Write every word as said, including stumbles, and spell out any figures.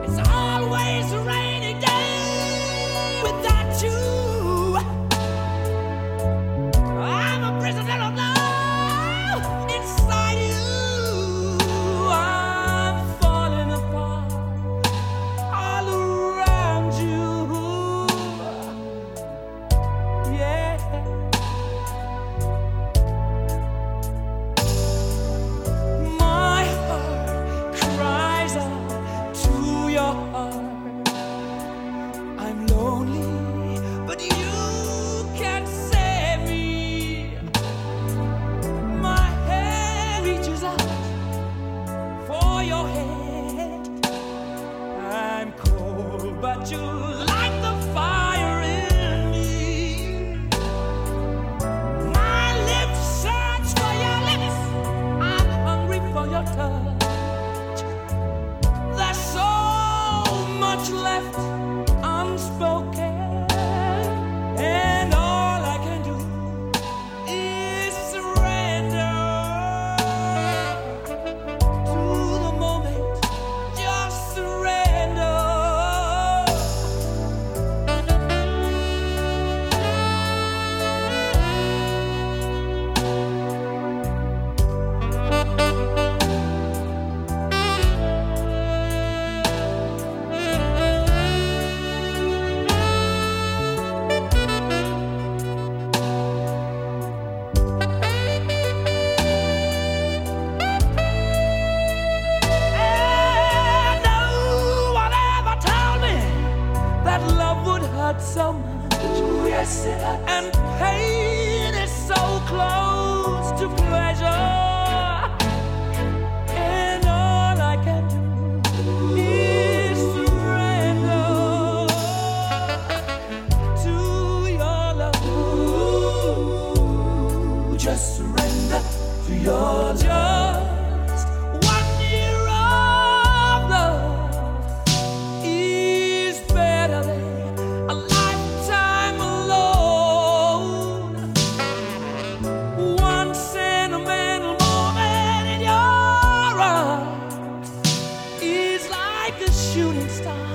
It's always a rainy day without you. I'm a prisoner of love inside you. I'm falling apart all around you. Yeah. My heart cries out to your heart. I'm lonely, but you can't save me. My hand reaches out for your head. I'm cold, but you light the fire in me. My lips search for your lips. I'm hungry for your touch. There's so much left unspoken, and all I can do is surrender to the moment. Just surrender. And no one ever told me that love would hurt so much. Yes, it hurts. And pain is so close to pleasure. And all I can do is surrender to your love. Just surrender to your love. Just one year of love is better than a lifetime alone. One sentimental moment in your arms is like a shooting star